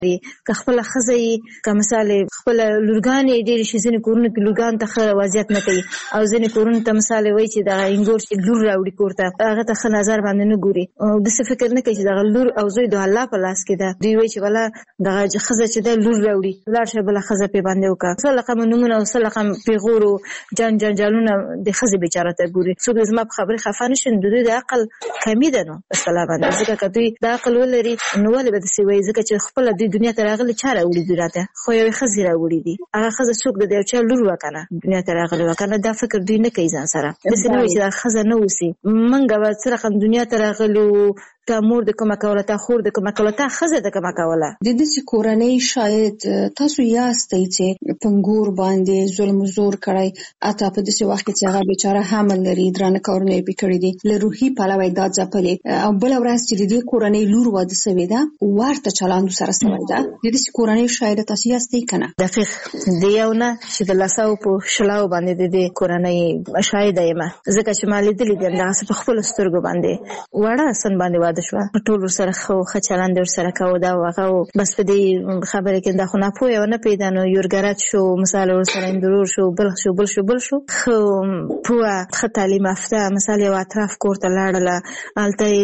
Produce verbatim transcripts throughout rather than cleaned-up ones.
که خپله ښځه یې که مثال خپله لورګانې یې ډېرې شي، ځینې کورونو کې لورګانو ته ښه وضعیت نه کوي او ځینې کورونو ته مثال وایي چې دغه انګور چې لور راوړي کور ته هغه ته ښه نظر باندې نه ګوري، داسې فکر نه کوي چې دغه لور او زوی د الله په لاس کې ده. دوی وایي چې بله دغه ښځه چې ده لور راوړي لاړ شه بله ښځه پرې باندې وکړه. څه رقم نومونه او څه رقم پیغور او جان جنجالونه د ښځې بېچاره ته ګوري. څوک زما په خبرې خفه نه شي، د دوی د عقل کمي ده نو په اصطلاح باندې. ځکه که دوی د عقل ولري نو ولې به داسې وایي؟ ځکه چې خپله دوی دنیا ته راغلي چا راوړي دوی راته؟ خو یوې ښځې راوړي دي. هغه ښځه څوک ده؟ د یو چا لور وه که نه دنیا ته راغلې وه که نه. دا فکر دوی نه کوي ځان سره. داسې نه وایي چې دا ښځه نه اوسي. موږ به څه رقم دنیا ته راغلي وو، تا مور د کومه کوله، تا خور د کومه کوله، تا ښځه د کومه کوله. د داسې کورنۍ شاید تاسو یاستئ چې په انګور باندې ظلم زور کړی، حتی په داسې وخت کې چې هغه بیچاره حمل لري، درانه کارونه یې پرې کړي دي، له روحي پلوه یې دا ځپلې، او بله ورځ چې د دې کورنۍ لور واده سوې ده ورته چلند سره سوی ده. د داسې کورنۍ شاید تاسو یاستئ که نه؟ دقیق د یو نه چې د لساو په شلاو باندې د دې کورنۍ شاهده یم، ځکه چې ما لیدلي دي همدغسې په خپلو سترګو باندې. وړه سن باندې واده شوه، ټول ورسره ښه ښه چلند یې ورسره کوو، دا و هغه و. بس په دې خبرې کې دا خو ناپوهه ونه پیدا نو یورګرد شو، مثال ورسره اندرور شو، بل شو بل شو بل شو ښه پوهه ښه تعلیم یافته مثال یو اطراف کور ته لاړله، هلته یې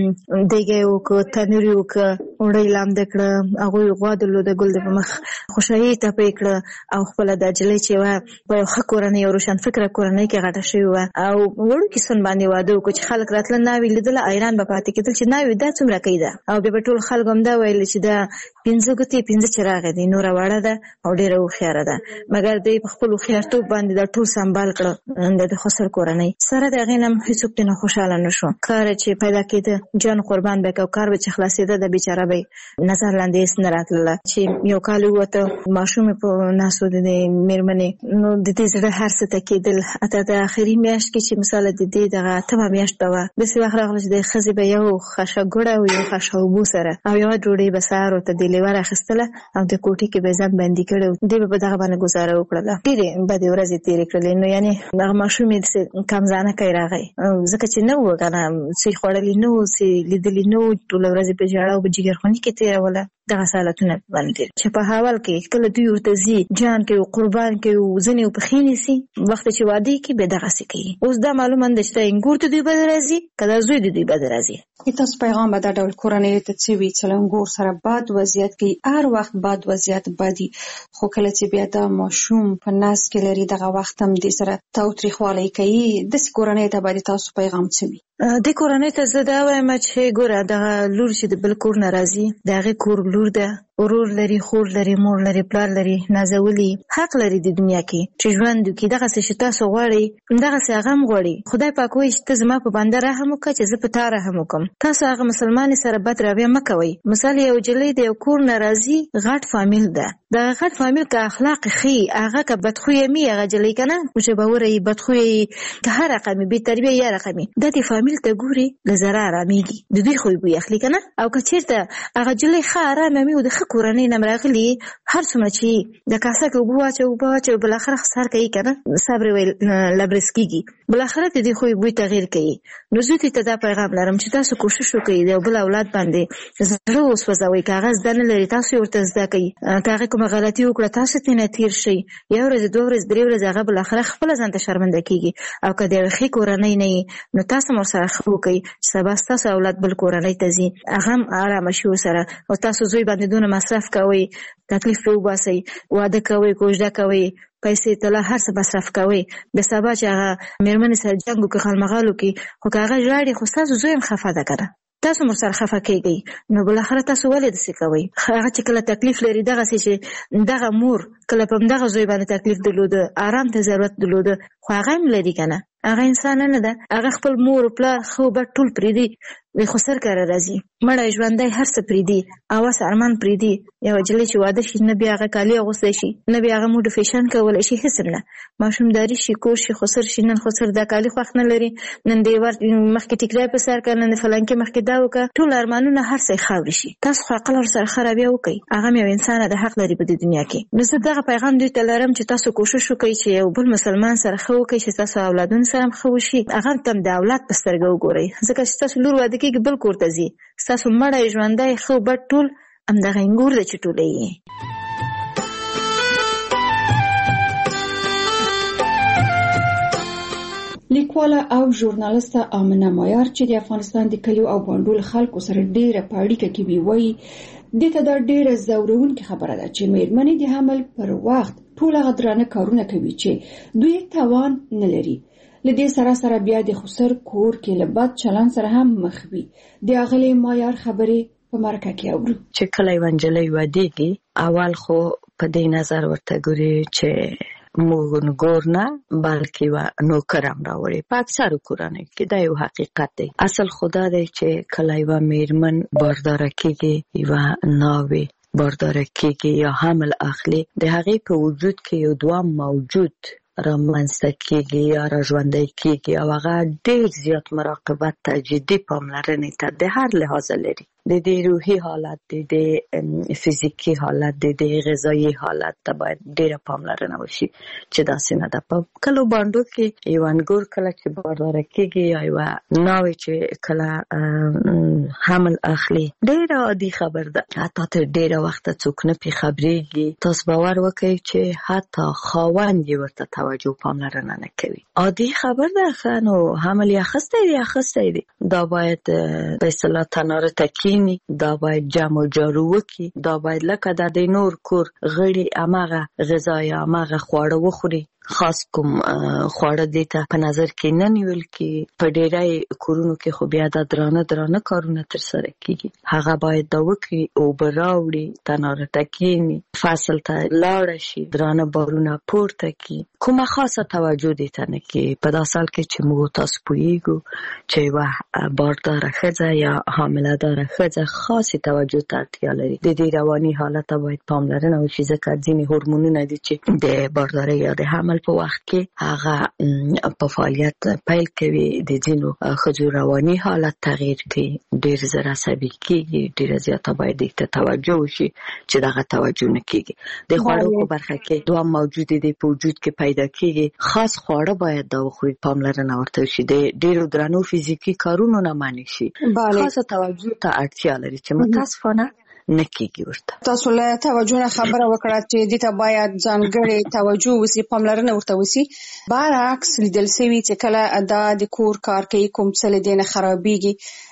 دیګی یې وکړه، تنور یې وکړه، اوړه یې لامده کړه، هغوی غوا درلوده ګل د په مخ، خوشحالي یې ټپه یې کړه او خپله دا نجلۍ چې وه په یو ښه کورنۍ او روشنفکره کورنۍ کې غټه شوې وه او وړوکي سن باندې واده وکړو چې خلک راتله ناوې لیدله حیران به پاتې کېدل چې ناوې دا څومره کوي ده. او بیا به ټول خلکو هم دا ویل چې دا پنځه ګوتې پنځه چراغې دي، نوره وړه ده او ډېره هوښیاره ده. مګر دوی په خپل هوښیارتوب باندې دا ټول سنبال کړه د خسر کورنۍ سره. د هغې نه هم هېڅوک ترې نه خوشحاله نه شو. کار چې پیدا کېده جان قربان به کو، کار به چې خلاصېده د بیچاره به نظر لاندې هېڅ نه راتلله. چې یو کال ووته ماشوم یې په ناسو د مېرمنې، نو د دې زړه هر څه ته کېدل. حتی د آخري میاشت کې چې مثاله د دې دغه اتمه میاشت به وه، داسې وخت راغله چې د ښځې به یو خشه ګوړه او یو خشه اوبو سره او یوه ډوډۍ به سهار ورته د لیوه راخیستله او د کوټې کې به یې ځان بندي کړی و. دوی به په دغه باندې ګزاره وکړله. ډېرې بدې ورځې تېرې کړلې. نو یعنې دغه ماشوم یې داسې کمزانه کوي راغی، ځکه چې نه وو که نه څه یې خوړلي نه وو، څه یې لیدلي نه وو، ټوله ورځ یې په ژړا او په جګرخوني کې تېروله. دغه حالتونه باندې چې په حال کې کله دوی ورته ځي جان کوي قربان کوي، ځینې یې پښې نیسي، وخت چې واده یې کوي بیا دغسې کوي. اوس دا معلومه نه ده چې دا انګور ته دوی بد راځي که دا زوی د دوی بد راځي. تاسو پیغام به دا ډول کورنۍ ته څه وي چې له انګور سره بد وضعیت کوي؟ هر وخت بد وضعیت بدي، خو کله چې بیا دا ماشوم په نس کې لري دغه وخت هم دې سره تاوتریخوالی کوي. داسې کورنۍ ته باید تاسو پیغام څه وي؟ دې کورنۍ ته زه دا وایم چې ګوره دغه لور چې د بل کور نه راځي د هغې کور لور ده، ورور لري، خور لري، مور لري، پلار لري، نازولي حق لري د دنیا کې چې ژوند وکړي. دغسې چې تاسو غواړئ دغسې هغه هم غواړي. خدای پاک وایي چې ته زما په بنده رحم وکړه چې زه په تا رحم وکړم. تاسو هغه مسلمانې سره بد رویه مه کوئ. مثال یو نجلۍ د یو کور نه راځي، غټ فامیل ده، دغه غټ فامیل که اخلاق ښي، هغه که بدخویه مي هغه نجلۍ که نه مشبوره یي، بدخویه یي، که هر رقمي بې تربیه یا رقمي، دا د فامیل ته ګوري له زره ارامېږي، د دوی خوی بوی اخلي که نه. او که چېرته هغه نجلۍ ښه ارامه وي او د ښه کورنۍ نه راغلي، هر څومره چې د کاسه کې اوبه واچوي اوبه واچوي بالاخره سر کوي که نه، صبر ویل لبرس کېږي، بالاخره د دې خوی بوی تغیر کوي. نو زه دوی ته دا پیغام لرم چې تاسو کوشش وکړئ د یو بل اولاد باندې زړه وسوځوئ. که هغه زده نه لري تاسو یې ورته زده کوئ. که هغې کومه غلطي وکړه تاسو ترې نه تېر شئ. یو ورځ دوه ورځې درې ورځې هغه بالاخره خپله ځان ته شرمنده کېږي. او که د یوې ښې کورنۍ نه یي نو تاسو هم ورسره ښه وکړئ چې سبا ستاسو اولاد بل کورنۍ ته ځي، هغه هم ارامه شي ورسره. او تاسو زوی باندې دونه مصرف کوئ، تکلیف پرې وباسئ، واده کوئ، کوژده کوئ، پیسې طلا هر څه مصرف کوئ. بیا سبا چې هغه مېرمنې سره جنګ وکړي، خلمغال وکړي، خو که هغه ژاړي خو ستاسو زوی هم خفه ده که نه، تاسو هم ورسره خفه کېږئ. نو بالاخره تاسو ولې داسې کوئ؟ هغه چې کله تکلیف لري، دغسې چې دغه مور کله په همدغه زوی باندې تکلیف درلوده، آرام ته ضرورت درلوده، خو هغه هم لري که نه، هغه انسان نه ده، هغه خپل مور پلار ښه بد ټول پرېږدي، وی خو سر کاره راځي، مړی ژوندی هر څه پرېږدي، اوس ارمان پرېږدي. یوه نجلۍ چې واده شي نه بیا هغه کالي اغوستی شي، نه بیا هغه موډ فیشن کولی شي، هېڅ هم نه. ماشومداري شي، کور شي، خسر شي، نن خسر دا کالي خوښ نه لري، نن د ور مخکې ټیکری په سر کړه، نن د فلانکي مخکې دا وکړه، ټول ارمانونه هر څه یې خاورې شي. تاسو خو عقل ورسره ښه رویه وکړئ، هغه هم یو انسان د حق لري په دې دنیا کې. نو زه دغه پیغام دوی ته لرم چې تاسو کوشش وکړئ چې یو بل مسلمان سره ښه وکړئ چې تاسو اولادونو سره هم ښه وشي. هغه ته هم د اولاد په سترګه وګورئ، ځکه چې تاسو لور واده کېږي بل کور ته ځي، ستاسو مړی ژوندی ښه بد ټول همدغه انګور د چې ټولی یې. لیکواله او ژورنالیسته آمنه مایار چې د افغانستان د کلیو او بانډول خلکو سره ډیره په اړیکه کې وي وایي دته دا ډیره زورونکې خبره ده چې میرمنې د حمل پر وخت ټول غدرانه کارونه کوي چې دوی توان نه لري. لدې سره سره بیا د خسر کور کې له بد چلن سره هم مخ وي. د اغلې مایار خبرې په مرکه کې اورو چې کله یو نجلۍ ودېږي اول خو په دې نظر ورته ګوري چې موږ نګور نه بلکې و نوکر هم راوړي. په اکثرو کورنیو کې دا یو حقیقت دی. اصل خدا دی چې کله یو میرمن بارداره کېږي یوه ناوې بارداره کېږي یا حمل اخلي د هغې په وجود کې یو دوام موجود رامنځته کېږي یا را ژوندی کېږي او هغه ډېر زیات مراقبت ته جدي پاملرنې ته د هر لحاظ لري. د دې روحي حالت د دې فزیکي حالت د دې غذایي حالت ته باید ډېره پاملرنه وشي چې داسې نه ده. په کلو بانډو کې یو انګور کله چې بارداره کېږي یا یوه ناوې چې کله حمل اخلي ډېره عادي خبر ده. حتی تر ډېره وخته څوک نه پرې خبرېږي. تاسو باور وکړئ چې حتی خاوند یې ورته توجه و پاملرنه نه کوي. عادي خبر ده. ښه نو حمل یې اخیستی دی اخیستی دی دا باید په اصطلاح تناره تکي دا باید جمع و جارو وکړي. دا باید لکه د دې نور کور غړي هماغه غذا یا هماغه خواړه وخوري. خاص کوم خواړه دې ته په نظر کې نه نیول کېږي. په ډېری کورونو کې خو بیا دا درانه درانه کارونه ترسره کېږي. هغه باید دا وکړي اوبه راوړي تناره ته کښېني فصل ته لاړه شي درانه بارونه پورته کړي. کومه خاصه توجه دې ته نه کېږي. په داسې حال کې چې موږ تاسو پوهېږو چې یوه بارداره ښځه یا حامله داره ښځه خاصې توجه ته اړتیا لري. د دې رواني حالت ته باید پاملرنه وشي ځکه ځینې هورمونونه دي چې د باردارۍ یا د حمل په وخت کې هغه په فعالیت پیل کوي. د ځینو ښځو رواني حالت تغییر کوي. ډېر زر عصبي کېږي. ډېره زیاته باید دې ته توجه وشي چې دغه توجه نه کېږي. د خوړو په برخه کې دوه موجود دي په وجود کې پیدا کېږي. خاص خواړه باید دا وخوري پاملرنه ورته وشي. د ډېرو درنو فزیکي کارونو نه منع شي. خاصه توجه ته اړتیا لري چې متاسفانه نه کېږي ورته. تاسو له توجه نه خبره وکړه چې دې ته باید ځانګړې توجه وشي پاملرنه ورته وشي. برعکس لیدل شوي چې کله دا د کور کار کوي کوم څه له دې نه خرابېږي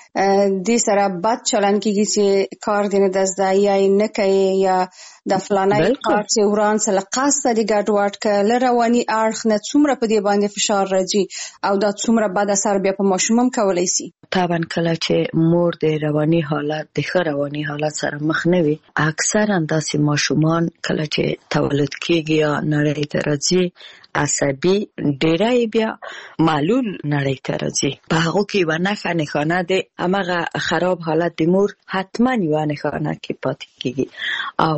دې سره بد چلن کېږي چې کار دې نه ده زده یا یې نه کوي یا د فلانی کار چې وران سره قصده دې ګډوډ کړه له رواني اړخ نه څومره په دې باندې فشار راځي او دا څومره بد اثر بیا په ماشوم هم کولی شي. طبعا کله چې مور د رواني حالت د ښه رواني حالت سره مخ نه وي اکثرا داسې ماشومان کله چې تولد کېږي یا نړۍ ته راځي عصبي ډېری بیا معلول نړۍ ته راځي. په هغو کې یوه نښه نښانه د هماغه خراب حالت د مور حتما یوه نښانه کې پاتې کېږي. او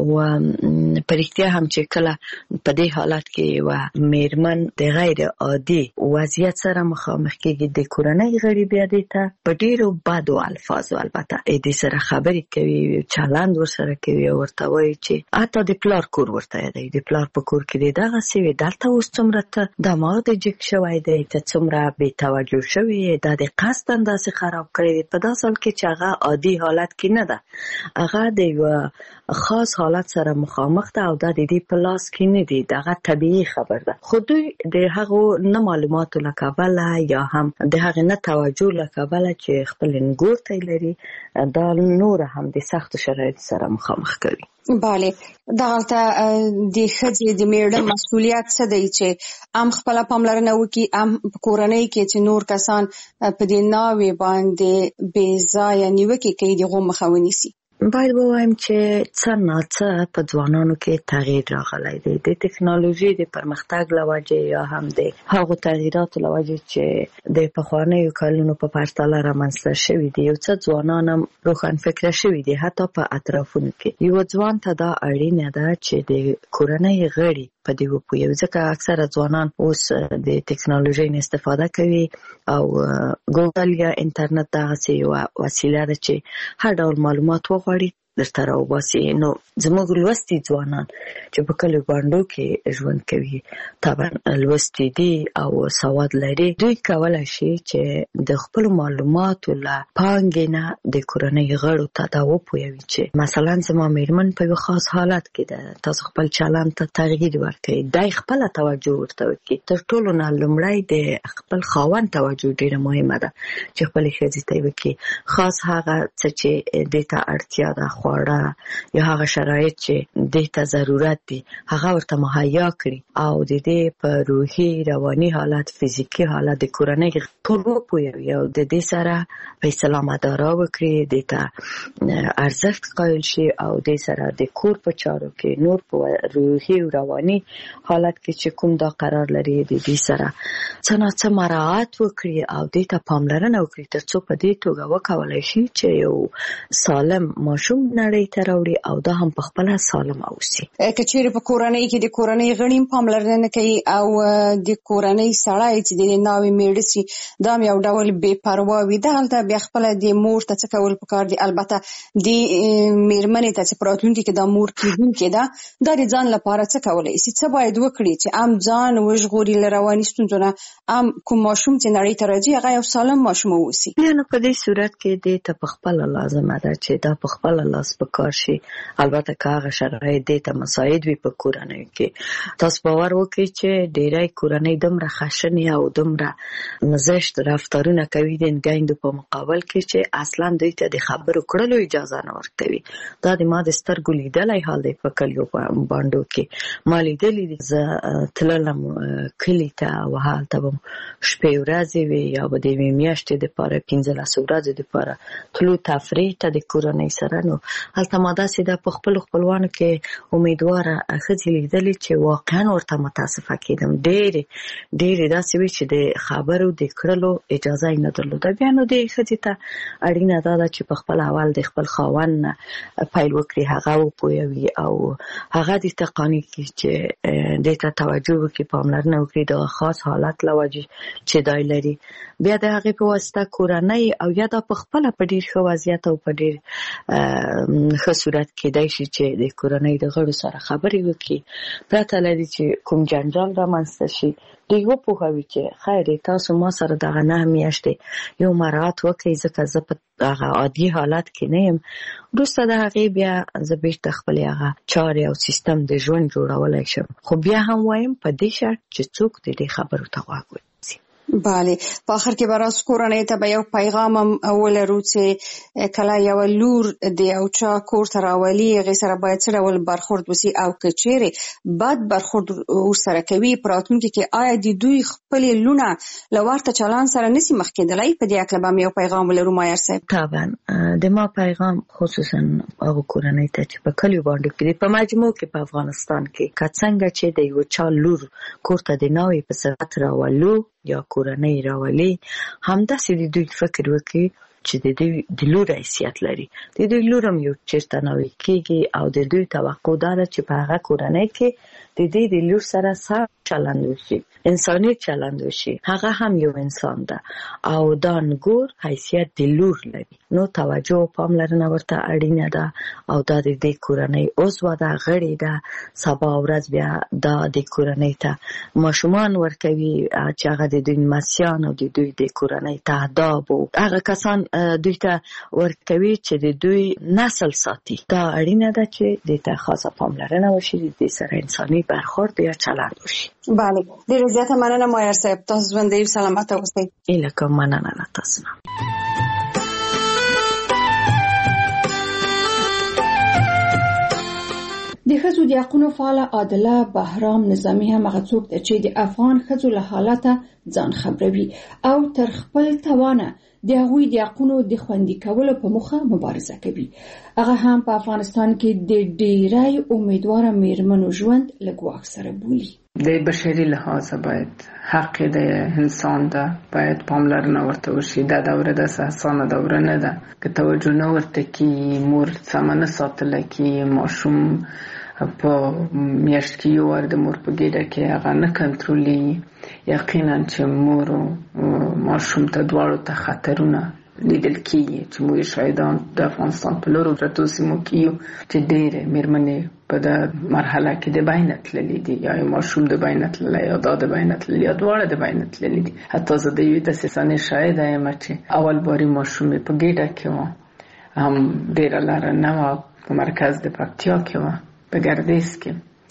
په رښتیا هم چې کله په دې حالت کې یوه میرمن د غیر عادي وضعیت سره مخامخ کېږي د کورنۍ غړي بیا دې ته په ډېرو بدو الفاظو البته دې سره خبرې کوي چلند ورسره کوي او ورته وایي چې حتی د پلار کور ورته یادوي. د پلار په کور کې دې دغسې وي دلته اوس څومره ته دماغ دې جګ شوی دی ته څومره بې توجه شوې یې دا دې قصدا داسې خراب کړی دی. په داسې حال کې چې هغه عادي حالت کې نه ده هغه د یوه خاص حالت سره مخامخ ده او دا د دې په لاس کې نه دی. دغه طبیعي خبر ده. خو دوی د هغو نه معلوماتو له کبله یا هم د هغې نه توجه له کبله چې خپل انګور ته لري دا نوره هم د سختو شرایطو سره مخامخ کوي. بله دغلته د ښځې د میړه مسؤلیت څه دی چې هم خپله پاملرنه وکړي هم په کورنۍ کې چې نور کسان په دې ناوې باندې بې ځایه نیوکې کوي د هغو مخه ونیسي. باید ووایم چې څه ناڅه په ځوانانو کې تغییر راغلی دی د ټکنالوژي د پرمختګ له وجې یا هم د هغو تغییراتو له وجې چې د پخوانیو کلونو په پرتله رامنځته شوي دي. یو څه ځوانان هم روښانفکره شوي دي حتی په اطرافونو کې. یو ځوان ته دا اړینه ده چې د کورنۍ غړي په دې وپوهوي ځکه اکثره ځوانان اوس د ټکنالوژۍ نه استفاده کوي او ګوګل یا انټرنټ دغسې یوه وسیله ده چې هر ډول معلومات وغواړي درته راوباسي. نو زموږ لوستي ځوانان چې په کلیو باندو کې ژوند کوي طبعا لوستي دي او سواد لري، دوی کولای شي چې د خپل معلوماتو له پانګې نه د کورنۍ غړو ته دا وپوهوي چې مثلا زما میرمن په یو خاص حالت کې ده، تاسو خپل چلند ته تغییر ورکړئ، دای خپل توجه ورته وکړي. تر ټولو نه لومړی د خپل خاوند توجه ډیره مهمه ده چې خپل ښځې ته وکړي، خاص هغه څه چې دې ته اړتیا ده، خواړه یا هغه شرایط چې دې ته ضرورت دي هغه ورته مهیا کړي او د دې په روحي رواني حالت فزیکي حالت د کورنۍ ټول وپوهوي او د دې سره په اصطلاح مدارا وکړي، دې ته ارزښت قایل شي او دې سره د کور په چارو کې نور په روحي او رواني حالت کې چې کوم دا قرار لري د دې سره څه نه څه مراعات وکړي او دې ته پاملرنه وکړي ترڅو په دې توګه وکولای شي چې یو سالم ماشوم نړۍ ته راوړي او دا هم په خپل سالم اوسي. که چیرې په کورنۍ کې د کورنۍ غړي پاملرنه نه کوي او د کورنۍ سړی چې د ناوې میړه سي دا یو ډول بې پروا وي، دلته بیا خپل د مور ته څه کول پکار دي. البته د میرمنې ته چې په راتلونکي کې دا مور کېدونکې ده دا د ځان لپاره څه کولی شي، څه باید وکړي چې ام ځان وژغوري له رواني ستونزو نه، ام کوم ماشوم چې نړۍ ته راځي هغه یو سالم ماشوم واوسي. نو په دې صورت کې دې ته په خپل لازمه ده چې دا په خپل لاس په کار شي. البته که هغه شرایط دې ته مساعد وي په کورنۍ کې. تاسو باور وکړئ چې ډېری کورنۍ دومره خشنې او دومره زشت رفتارونه کوي د ګایندو په مقابل کې چې اصلا دوی ته د خبرو کړلو اجازه نه ورکوي. دا د ما د سترګو لیدلی حال دی په کلیو باندو کې. ما لیدلي دي زه تللم کلي ته او هلته به شپې ورځې وي یا به د یوې میاشتې دپاره پنځلس ورځې دپاره تلو تفریح ته د کورنۍ سره. نو هلته ما داسې ده په خپلو خپلوانو کې امیدواره ښځې لیدلې چې واقعا ورته متاسفه کېدم. ډېرې ډېرې داسې وي چې د خبرو د کړلو اجازه یې نه درلوده. بیا نو دې ښځې ته اړینه دا ده چې په خپل اول د خپل خاوند نه پیل وکړي، هغه وپوهوي او هغه دې ته قانع کړي چې دې ته توجه وکړي، پاملرنه وکړي د خاص حالت له وجې چې دی لري. بیا د هغې په واسطه کورنۍ او یا دا په خپله په ډېر ښه وضعیت او په ډېر ښه صورت کېدای شي چې د کورنۍ د غړو سره خبرې وکړي پرته له دې چې کوم جنجال رامنځته شي. دوی وپوهوي چې خیر تاسو ما سره دغه نه میاشتې یو مراعات وکړئ ځکه زه په هغه عادي حالت کې نه یم. وروسته د هغې بیا زه بېرته خپلې هغه چارې او سیستم د ژوند جوړولی شم، خو بیا هم وایم په دې شرط چې څوک د دې خبرو ته غوږ ونیسي. بله، په آخر کې به راز کورنۍ ته به یو پیغام هم ولرو چې کله یو لور د یو چا کور ته راولي هغې سره باید څه ډول برخورد وسي او که چیرې بد برخورد ورسره کوي په راتلونکي کې آیا د دوی خپلې لونه له ورته چلند سره نسي مخ کېدلی؟ په دې هکله به هم یو پیغام ولرو مایر صاحب. طبعا د ما پیغام خصوصا هغو کورنۍ ته چې په کلیو باندې کې په مجموع کې په افغانستان کې که څنګه چې د یو چا لور کور ته د ناوې په صفت راولو یا کورنۍ راولي، همداسې د دوی فکر وکړي چې د دوی د لور حیثیت لري، د دوی لور هم یو چېرته ناوې کېږي او د دوی توقع دا ده چې په هغه کورنۍ کې د دې د لور سره سم چلند وشي، انساني چلند وشي. هغه هم یو انسان ده او دا نګور حیثیت د لور لري. نو توجه او پاملرنه ورته اړینه ده او دا د دې کورنۍ عضو ده، غړې ده. سبا ورځ بیا دا د کورنۍ ته ماشومان ورکوي چې هغه د دوی لمسیان او د دوی د کورنۍ تهداب او هغه کسان دوی ته ورکوي چې د دوی نسل ساتي. دا اړینه ده چې دې ته خاصه پاملرنه وشي، د دې سره انساني برخورد یا چلند وشي. بله، ډېره زیاته مننه مایر صاحب، تاسو ژوندی او سلامت اوسئ. ایله کوم مننه له تاسو نه. د ښځو د حقونو فعاله عادله بهرام نظامي هم هغه څوک ده چې د افغان ښځو له حالته ځان خبروي او تر خپل توانه د هغوی د حقونو د خوندي کولو په موخه مبارزه کوي. هغه هم په افغانستان کې د ډېری امیدواره میرمنو ژوند له ګواښ سره بولي. د بشري لحاظ باید حق د انسان ده، باید پاملرنه ورته وشي. دا دوره داسې اسانه دوره نه ده که توجه نه ورته کړي، مور سمه نه ساتله کړي، ماشوم په میاشت کې یو وار د مور په ګېډه کې هغه نه کنټرولېږي. یقینا چې مور او ماشوم ته دواړو ته خطرونه لیدل کیږي چې موږ شاهدان د افغانستان په لورو پرتو سیمو کې یو چې ډېرې مېرمنې په دا مرحله کې د بینه تللې دي، یا ماشوم د بینه تللی یا دا د بینه تللی یا دواړه د بینه تللي دي. حتی زه د یوې داسې صحنې شاهده یم چې اول باري ماشوم یې په ګېډه کې و، هم ډېره لاره نه وه، په مرکز د پکتیا کې وه، په ګردیز کې.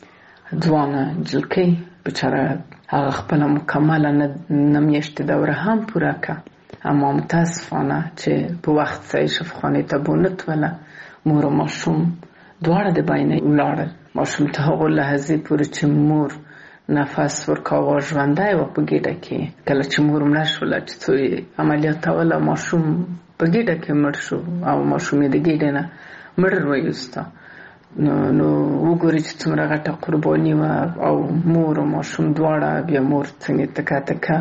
ځوانه نجلکۍ بچاره هغه خپله مکمله نه میاشتې دوره هم پوره کړه، اما متاسفانه چې په وخت صحیح شفاخانې ته بونه تلله، مور و ماشوم دواړه د بینه ولاړل. ماشوم ته هغو لحظې پورې چې مور نفس ورکاوه ژوندی و په ګېډه کې. کله چې مور مړه شوله چې څو یې عملیاتوله، ماشوم په ګېډه کې مړ شو او ماشوم یې د ګېډې نه مړ وایسته. نو نو وګورئ چې څومره غټه قرباني وه، او مور او ماشوم دواړه، بیا مور څنګه تکه تکه.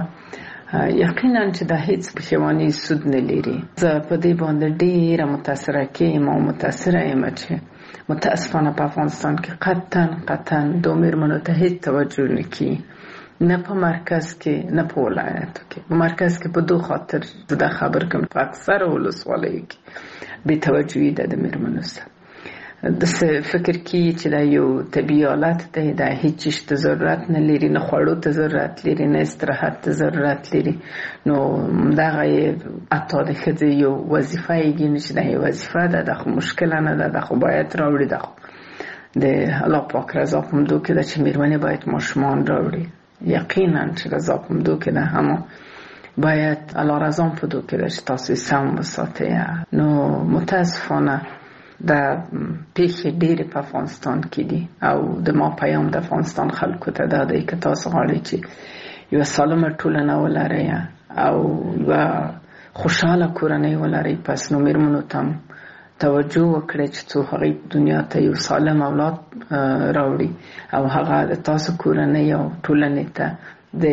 یقینا چې دا هیڅ پښیماني سود نه لري. زه په دې باندې ډېره متاثره کېږم او متاثره یم چې متاسفانه په افغانستان کې قطعا قطعا د مېرمنو ته هیڅ توجه نه کیږي، نه په مرکز کې نه په ولایاتو کې. په مرکز کې په دو خاطر زه دا خبر کوم، په اکثره ولسوالیو کې بې توجهي ده د مېرمنو سره. داسې فکر کیږي چې دا یو طبیعي حالت دی، دا هیڅ چیز ته ضرورت نه لري، نه خوړو ته ضرورت لري، نه استراحت ته ضرورت لري. نو دغه یې حتی د ښځې یو وظیفه یې ګڼي چې دا یې وظیفه ده، دا خو مشکله نه ده، دا خو باید راوړي، دا خو د الله پاک رضا په مدو کې ده چې مېرمنې باید ماشومان راوړي. یقینا چې رضا په مدو کې ده، اما باید الله رضا په مدو کې ده چې تاسو یې سم وساتئ. نو متاسفانه دا پیښې ډېرې په افغانستان کې دي، او د ما پیام د افغانستان خلکو ته دا دی که تاسو غواړئ چې یوه سالمه ټولنه ولرئ او یوه خوشحاله کورنۍ ولرئ، پس نو مېرمنو ته هم توجه وکړئ چې څو هغوی دنیا ته یو سالم اولاد راوړي، او هغه د تاسو کورنۍ او ټولنې ته د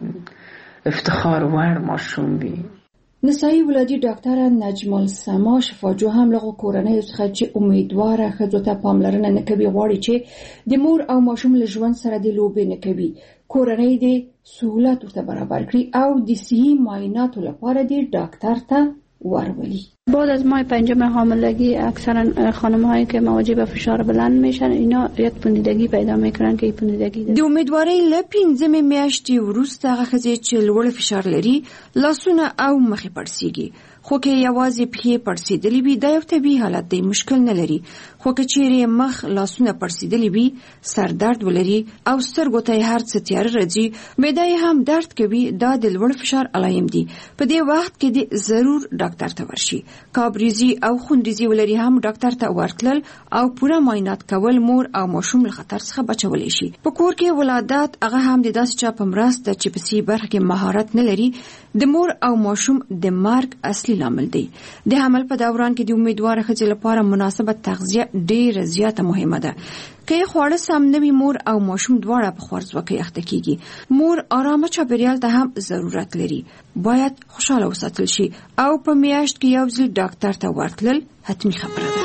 افتخار وړ ماشوم وي. نسایي ولادي ډاکټره نجم السما شفاجو هم له کورنۍ څخه چې امیدواره ښځو ته پاملرنه نه کوي غواړي چې د مور او ماشوم له ژوند سره د لوبې نه کوي، کورنۍ د سهولت ورته برابر کړي او د صحي معایناتو لپاره د ډاکټر ته ورولي. بعد از ماه پنجم حاملگی اکثرا خانم‌هایی که مواجه به فشار بلند میشن اینا یک پوندیدگی پیدا میکنن که این پوندیدگی د امیدوارۍ له پنځمې میاشتې وروسته هغه ښځې چې لوړ فشار لري لاسونه او مخې پړسیږي، خو که یوازې پښې پړسېدلې وي دا یو طبیعي حالت دی، مشکل نه لري. خو که چیرې مخ لاسونه پړسېدلې وي، سر درد ولري او سترګو ته هر څه تیاره راځي، معده یې هم درد کوي، دا د لوړ فشار علایم دي. په دې وخت کې د ضرور ډاکټر ته ورشي. کابریزي او خونریزي ولري هم ډاکټر ته ورتلل او پوره معاینات کول مور او ماشوم له خطر څخه بچولی شي. په کور کې ولادت هغه هم د داسې چا په مرسته چې په سي برخه کې مهارت نه لري د مور او ماشوم د مرګ اصلي لامل دی. د حمل په دوران کې د امیدواره ښځې لپاره مناسبه تغذیه ډېره زیاته مهمه ده. که خواړه سم نه وي، مور او ماشوم دواړه په خوارځواکۍ اخته کیږي. مور آرامه چاپیریال ته هم ضرورت لري، باید خوشاله وساتل شي او په میاشت کې یو ځل ډاکټر ته ورتلل حتمي خبره ده.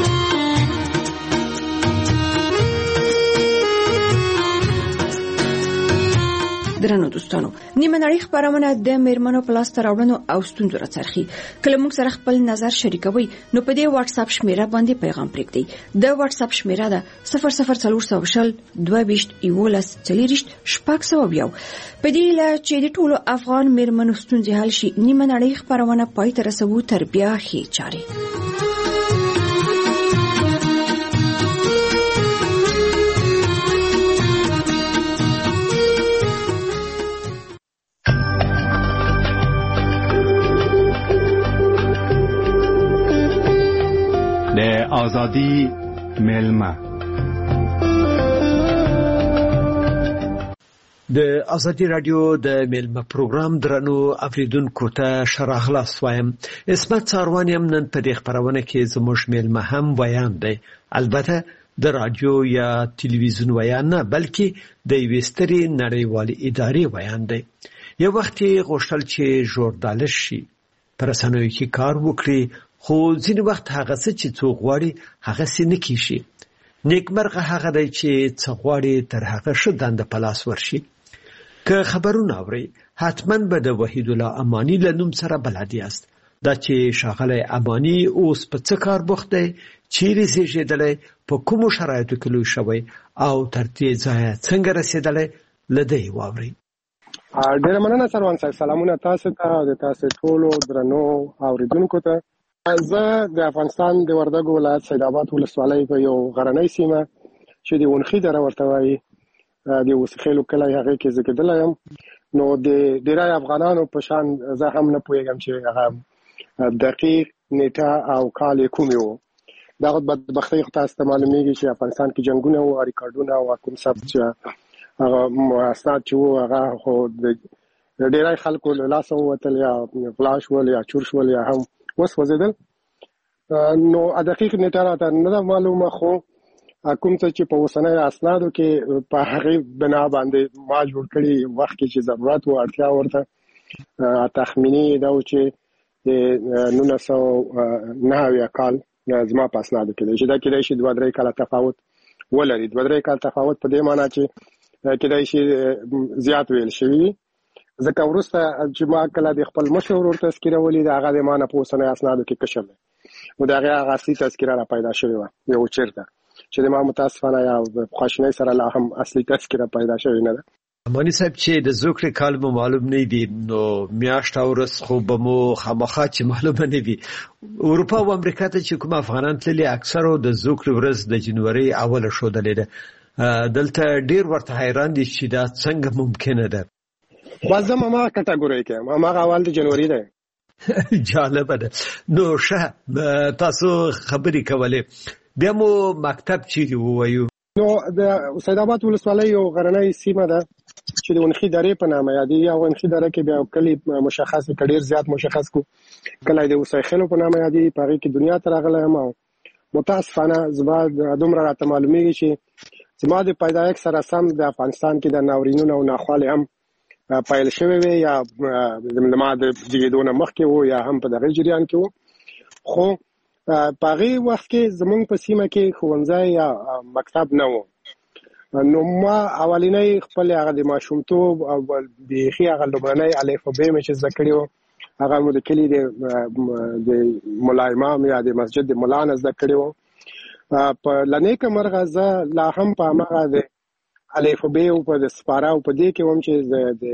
درنو دوستانو، نیمه نړۍ خبرونه د میرمنو په لاس ته راوړنو او ستونزو راڅرخي. کله موږ سره خپل نظر شریکوي نو په دې واتس اپ شمیره باندې پیغام پرېږدئ. د واتس اپ شمیره ده صفر صفر څلور سوه شل دوه ویشت یولس څلېرویشت شپږ سوه یو. په دې هیله چې د ټولو افغان میرمنو ستونزې حل شي، نیمه نړۍ خبرونه پای ته رسوو تر بیا ښې چارې. آزادی ملمه د ازادي رادیو د ملمه پروګرام درنو اوریدونکو ته شراغلاس وایم. اسمت څاروانیم نن په دې خبرونه کې زموږ ملمه هم ویان دی، البته د رادیو یا ټلویزیون ویان نه، بلکې د یوې سترې نړیوالې ادارې ویان دی. یو وخت یې غوښتل چې ژورنالیست شي، په رسنیو کې کار وکړي، خو ځینې وخت هغه څه چې څوک غواړي هغه څه نه کیږي. نیکمرغه هغه دی چې څه غواړي تر هغه ښه دنده په لاس ورشي. که خبرونه اورئ حتما به د وحید الله امانی له نوم سره بلد یاست. دا چې ښاغلی اماني اوس په څه کار بوخت دی، چیرې زیږېدلی، په کومو شرایطو کې لوی شوی او تر دې ځایه څنګه رسېدلی، له ده یې واورئ. ډېره مننه سروان صاحب. سلامونه تاسو ته او د تاسو ټولو درنو اوریدونکو ته. زه د افغانستان د وردګو ولایت سید آباد ولسوالۍ په یو غرنۍ سیمه چې د ونخي دره ورته وایي د وسخیلو کلی هغې کې زیږېدلی یم. نو د ډېری افغانانو په شان زه هم نه پوهېږم چې هغه دقیق نیټه او کال یې کومې و. دغه بدبختۍ خو تاسو ته معلومېږي چې افغانستان کې جنګونه و، ریکارډونه او کوم ثبت چې هغه اسناد چې و هغه خو د ډېری خلکو له لاسه ووتل، یا غلا شول یا چور شول یا هم وسوځېدل. نو دقیق نیټه راته نه ده معلومه، خو کوم څه چې په اوسنیو اسنادو کې په هغې بنا باندې ما جوړ کړي وخت کې چې ضرورت و اړتیا ورته تخمیني دا و چې د نولس سوه نهه اویا کال زما په اسنادو کې دی چې دا کېدای شي دوه درې کاله تفاوت ولري. دوه درې کاله تفاوت په دې معنا چې کېدای شي زیات ویل شوي وي، ځکه وروسته چې ما کله د خپل مشر ورور تذکیره ولیده هغه د ما نه په اوسنیو اسنادو کې کشر دی، نو د هغې هغه اصلي تذکیره را پیدا شوې وه یو چېرته چې د ما متاسفانه یا خواشینۍ سره لا هم اصلي تذکیره پیدا شوې نه ده. اماني صاحب چې د زوکړې کال مو معلوم نه دي، نو میاشت او ورځ خو به مو خامخا چې معلومه نه وي. اروپا او امریکا ته چې کوم افغانان تللي اکثرو د زوکړې ورځ د جنوري اوله ښودلې ده. دلته ډېر ورته حیران دي چې دا څنګه ممکنه ده. بس زه هماغه کټګورۍ کې یم، هماغه اول د جنوري دی. جالبه ده. نو ښه تاسو خبرې کولې، بیا مو مکتب چیرې ووایو؟ نو د سید آباد ولسوالۍ یو غرنۍ سیمه ده چې د ونخي درې په نامه یادېږي. او ونخي دره کې بیا کلي مشخص که ډېر زیات مشخص کو کلی د وسایخیلو په نامه یادېږي. په هغې کې دنیا ته راغلی یم او متاسفانه زما دومره راته معلومېږي چې زما د پیدایښت سره سم د افغانستان کې د ناورینونو او ناخوالې هم پیل شوی وي، یا ما د زیږېدو نه مخکې و یا هم په دغه جریان کې و. خو په هغې وخت کې زموږ په سیمه کې ښوونځی یا مکتب نه و. نو ما اولنی خپل هغه د ماشومتوب او بیخي هغه لومړنی الفبې مې چې زده کړې و هغه مو د کلي د ملا امام یا د مسجد د ملا نه زده کړې و. په لنیکه مرغه زه لا هم په هماغه د الفبې او په د سپاره او په دې کې وم چې د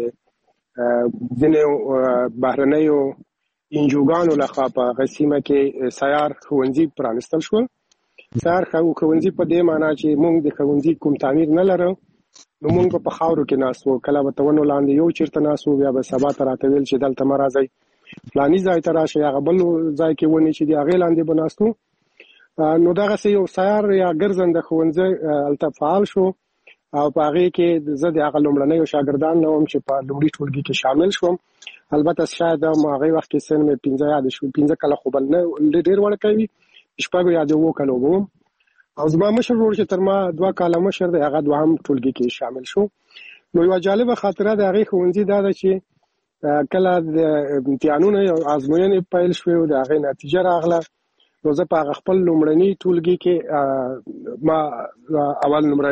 ځینې بهرنیو انجوګانو لخوا په هغه سیمه کې سیار ښوونځي پرانستل شول. سیار ښوونځي په دې معنا چې موږ د ښوونځي کوم تعمیر نه لرو، نو موږ په خاورو کې ناست وو. کله به ونو لاندې یو چېرته ناست وو، بیا به سبا ته راته ویل چې دلته مه راځئ، فلاني ځای ته راشئ، هغه بل ځای کې ونې چې د هغې لاندې به ناست وو. نو دغسې یو سیار یا ګرځنده ښوونځی هلته فعال شو او په هغې کې زه د هغه لومړنیو شاګردان نه وم چې په لومړي ټولګي کې شامل شوم. البته شاید هم هغې وخت کې سن مې پنځه یا د پنځه کاله خو بل نه ډېر وړکی وي، شپږو یا د اوو کالو به وم. او زما مشر ورور چې تر ما دوه کاله مشر دی هغه دوهم ټولګي کې شامل شو. نو یوه جالبه خاطره د هغې ښوونځي دا ده چې کله د امتحانونه یا ازموینې پیل شوې او د هغې نتیجه راغله، نو زه په هغه خپل لومړني ټولګي کې ما اول نمره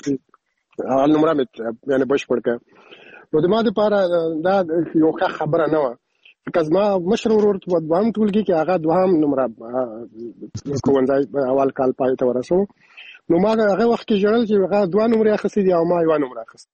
اول نمره مې یعنې بشپړ کړه. نو د ما دپاره دا یو ښه خبره نه وه، ځکه زما مشر ورور په دوهم ټولګي کې هغه دوهم نمره ښوونځی اول کال پای ته ورسو. نو ما هغه وخت کې ژړل چې هغه دوه نمرې اخیستې دي او ما یوه نمره اخیستې.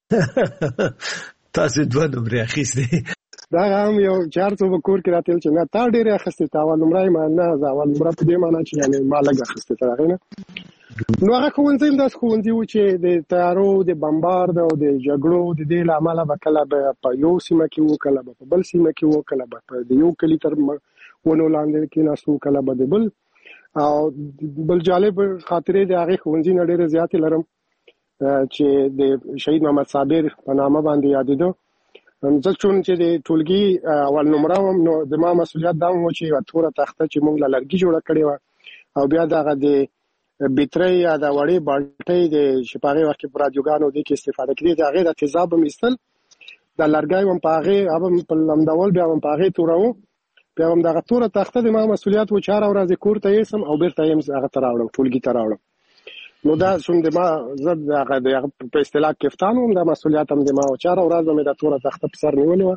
تاسې دوه نمرې اخیستې؟ دا هم یو چې هر څو به کور کې راته ویل چې نه تا ډېرې اخیستې، ته اول نمره یې ما نه، زه اول نمره په دې معنا چې یعنې ما لږ اخیستې تر هغې نه. نو هغه ښوونځی هم داسې ښوونځي و چې د تیارو د بمبارد او د جګړو د دې له امله به کله به په یو سیمه کې و، کله به په بل سیمه کې و، کله به د یو کلي تر ونو لاندې کېناستو، کله به د بل. او بل جالب خاطرې د هغې ښوونځي نه ډېرې زیاتې لرم چې د شهید محمد صابر په نامه باندې یادېده. زه چون چې د ټولګي اول نمره وم، نو د ما مسؤلیت دا و چې یوه توره تخته چې موږ له لرګي جوړه کړې وه او بیا دغه د بیترۍ یا د وړې بالټۍ د چې په هغې وخت کې په رادیوګانو دې کې استفاده کېدې، د هغې د تیزاب هم ایستل، د لرګی هم په هغې هم په لمدول، بیا هم په هغې توروو، بیا هم دغه توره تخته د ما مسؤلیت و چې هره ورځ یې کور ته یوسم او بېرته یې هغه ته راوړم، ټولګي ته راوړم. نو دا چون د ما زه د هغه په اصطلاح کفتان وم، دا مسؤلیت هم د ما و چې هره ورځ به مې دا توره تخته په سر نیولې وه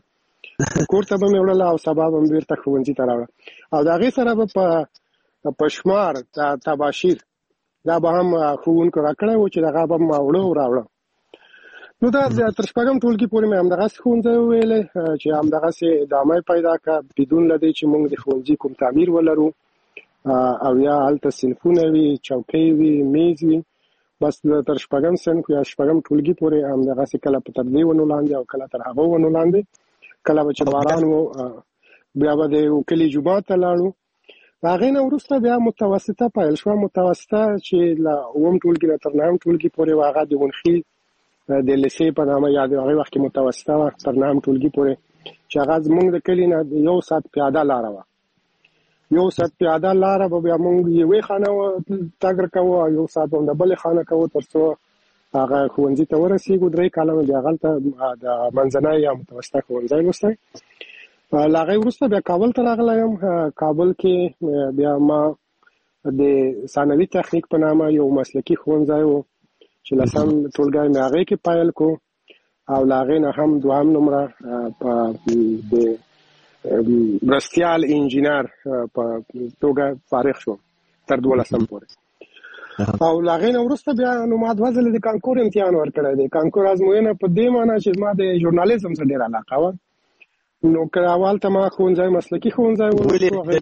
کور ته به مې وړله او سبا به مې بیرته ښوونځي ته راوړه او د هغې سره به په پشمار تباشیر دا به هم ښوونکو راکړی و چې دغه به م وړه او راوړه. نو دا تر شپږم ټولګي پورې مې همدغسې ښوونځی وویلی چې همدغسې ادامه پیدا کړه بدون له دې چې موږ د ښوونځي کوم تعمیر ولرو او یا هلته صنفونه وي، چوکۍ وي، میز وي. بس تر شپږم صنف یا شپږم ټولګي پورې همدغسې کله په تر دې ونو لاندې او کله تر هغو ونو لاندې، کله به چې باران و بیا به د یو کلي جومات ته لاړو. د هغې نه وروسته بیا متوسطه پیل شوه. متوسطه چې له اووم ټولګي نه تر نهم ټولګي پورې و، هغه د ونخي د لیسې په نامه یا د هغې وخت کې متوسطه وه تر نهم ټولګي پورې، چې هغه زموږ د کلي نه یو ساعت پیاده لاره وه. یو ساعت پیاده لاره به بیا موږ یوې خانه تګ کوو او یو ساعت به د بلې خانه کوو تر څو هغه ښوونځي ته ورسېږو. درې کاله مې بیا هغلته د منځنی یا متوسطه ښوونځی لوستی. له هغې وروسته بیا کابل ته راغلی یم. کابل کې بیا ما د ثانوي تخنیک په نامه یو مسلکي ښوونځی و چې لسم ټولګی مې هغې کې پیل کو او له هغې نه هم دوهم نمره په د مرستیال انجینر په توګه فارغ شوم تر دولسم پورې. او له هغې نه وروسته بیا نو ما دوه ځلې د کانکور امتحان ورکړی دی. کانکور ازموینه په دې معنی چې ما د ژورنالیزم سره ډېره علاقه وه. نو که اول ته ما ښوونځی مسلکي ښوونځی و،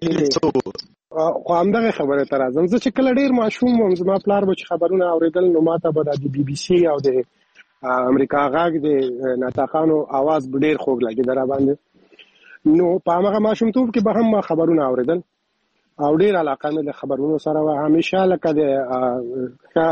خو همدغې خبرې ته راځم. زه چې کله ډېر ماشوم وم زما پلار به چې خبرونه اورېدل نو ما ته به د بي بي سي او د امریکا غږ د ناطقانو اواز به ډېر خوږ لګېده را باندې. نو په همغه ماشومتوب کې به هم ما خبرونه اورېدل او ډېر علاقه مې د خبرونو سره وه. همیشه لکه د ښه